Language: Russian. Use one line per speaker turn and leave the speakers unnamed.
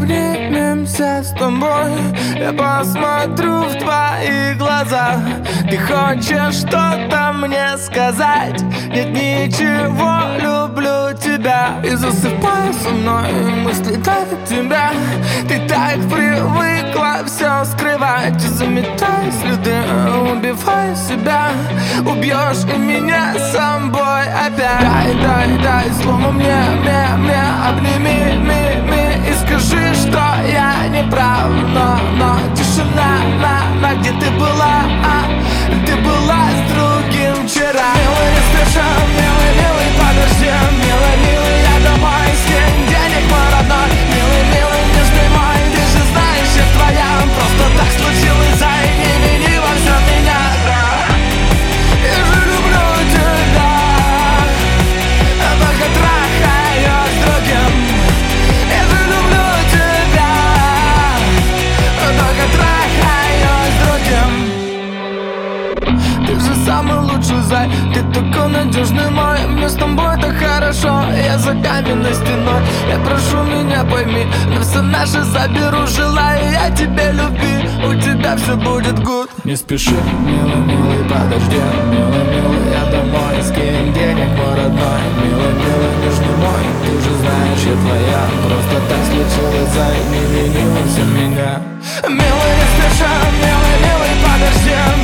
обнимемся с тобой. Я посмотрю в твои глаза. Ты хочешь что-то мне сказать? Нет ничего, люблю тебя. И засыпаю со мной, мысли тают тебя. Ты так привыкла все скрывать. И заметай следы, убивай себя. Убьешь и меня с собой опять. Дай слово мне, обними, и скажи, что я не прав. Но тишина, где ты была? Ты была с другим вчера. Милый, не спеша, милый, подожди. Милый, я домой, скинь денег, мой родной. Милый, нежный мой, ты же знаешь, я твоя. Просто так случилось, зай, не вини во всем меня. Я же люблю тебя, только трахаюсь с другим. Я же люблю тебя, только трахаюсь с другим. Ты же самый лучший, зай, ты такой надежный мой. Мне с тобой так хорошо, я за каменной стеной. Я прошу, меня пойми, но все наше заберу. Желаю я тебе любви, у тебя все будет good.
Не спеши, милый, подожди. Милый, я домой, скинь денег, мой родной. Милый, нежный мой, ты же знаешь, я твоя. Просто так случилось, зай, не вини во всем меня.
Милый, не спеша, милый, подожди.